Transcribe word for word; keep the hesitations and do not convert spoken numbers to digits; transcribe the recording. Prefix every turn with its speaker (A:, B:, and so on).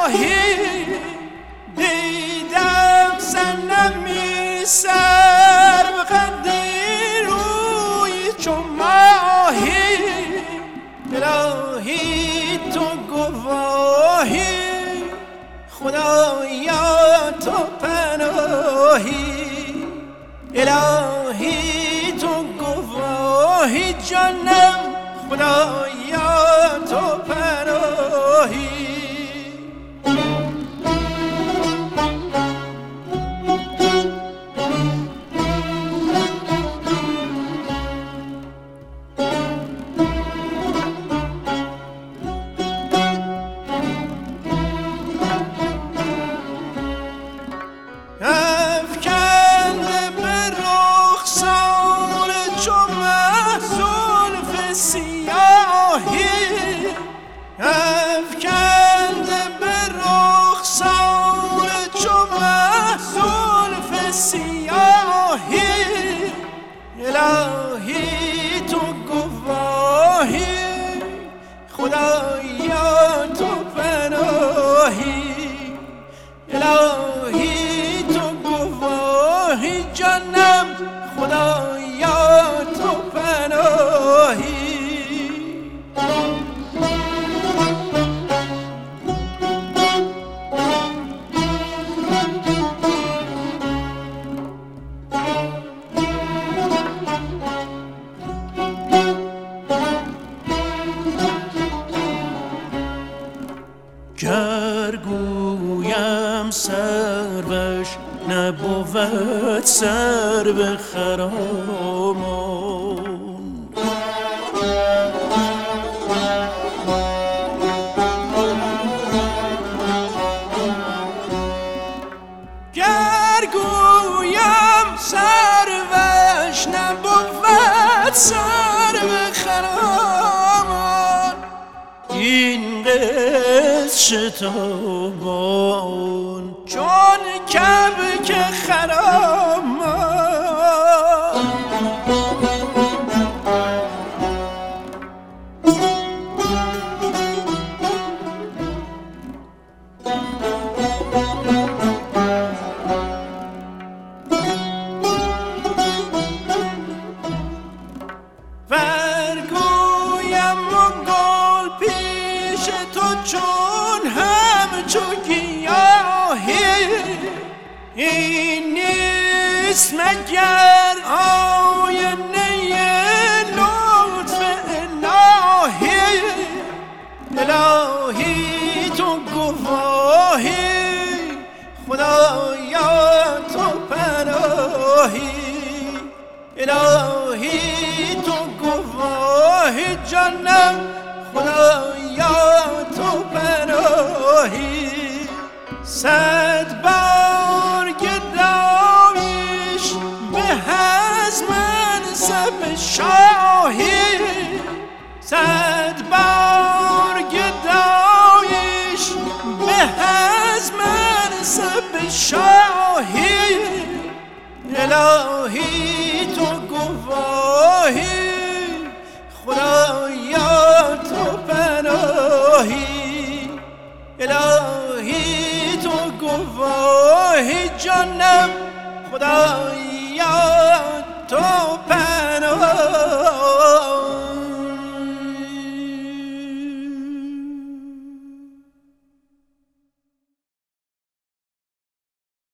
A: ماهی دیدم صنمی سر به قدی روی چون ماهی الهی تو گواهی خدایا تو پناهی الهی تو گواهی جانم خدایا تو پناهی افکنده به رخسار چو مه زلف سیاهی افکنده به رخسار چو مه زلف سیاهی الهی تو گواهی خدایا تو پناهی الهی تو گواهی جانم خدایا تو پناهی گر گویم سروش نبود سرو خرامان گر گویم سروش نبود سرو خرامان این قصه شتابان چون کبک خرامان ورگویم و گل پیش تو چون همچو گیاهی این نیست مگر آینه لطف الهی الهی تو گواهی خدایا تو پناهی الهی تو گواهی جانم خدایا تو پناهی صد بار گدایش به از منصب شاهی صد بار گدایش به از منصب شاهی الهی تو گواهی خدایا تو پناهی الهی تو گواهی جانم خدایا